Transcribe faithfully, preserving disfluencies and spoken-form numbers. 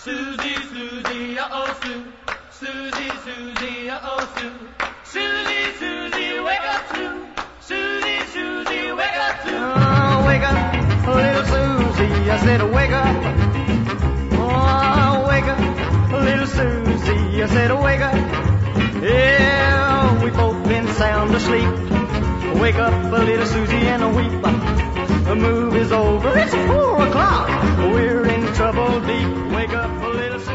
Susie, Susie, uh-oh, Sue. Susie, Susie, uh-oh, Sue. Susie, Susie, wake up, Sue. Susie, Susie, wake up, Sue. Oh, wake up, little Susie, I said wake up. Oh, wake up, little Susie, I said wake up. Yeah, we've both been sound asleep. Wake up, little Susie, and weep. The move is over, it's four o'clock. We're in trouble deep. Wake up, little Susie.